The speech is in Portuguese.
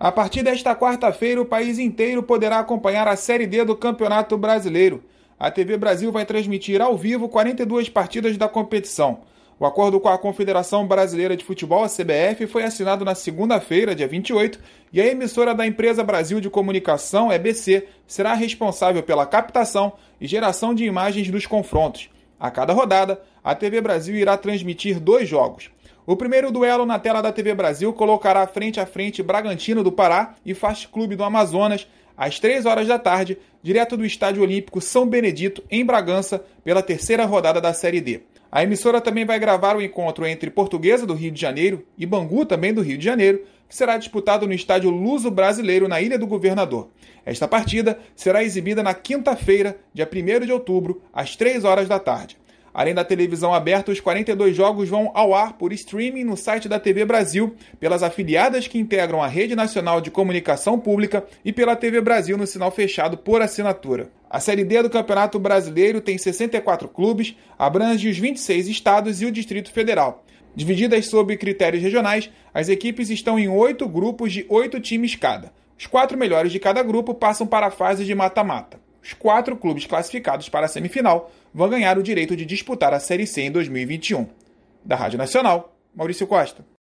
A partir desta quarta-feira, o país inteiro poderá acompanhar a Série D do Campeonato Brasileiro. A TV Brasil vai transmitir ao vivo 42 partidas da competição. O acordo com a Confederação Brasileira de Futebol, a CBF, foi assinado na segunda-feira, dia 28, e a emissora da Empresa Brasil de Comunicação, EBC, será responsável pela captação e geração de imagens dos confrontos. A cada rodada, a TV Brasil irá transmitir 2 jogos. O primeiro duelo na tela da TV Brasil colocará frente a frente Bragantino do Pará e Fast Clube do Amazonas, às 3 horas da tarde, direto do Estádio Olímpico São Benedito, em Bragança, pela terceira rodada da Série D. A emissora também vai gravar o encontro entre Portuguesa do Rio de Janeiro e Bangu, também do Rio de Janeiro, que será disputado no Estádio Luso Brasileiro, na Ilha do Governador. Esta partida será exibida na quinta-feira, dia 1º de outubro, às 3 horas da tarde. Além da televisão aberta, os 42 jogos vão ao ar por streaming no site da TV Brasil, pelas afiliadas que integram a Rede Nacional de Comunicação Pública e pela TV Brasil no sinal fechado por assinatura. A Série D do Campeonato Brasileiro tem 64 clubes, abrange os 26 estados e o Distrito Federal. Divididas sob critérios regionais, as equipes estão em 8 grupos de 8 times cada. Os 4 melhores de cada grupo passam para a fase de mata-mata. Os 4 clubes classificados para a semifinal vão ganhar o direito de disputar a Série C em 2021. Da Rádio Nacional, Maurício Costa.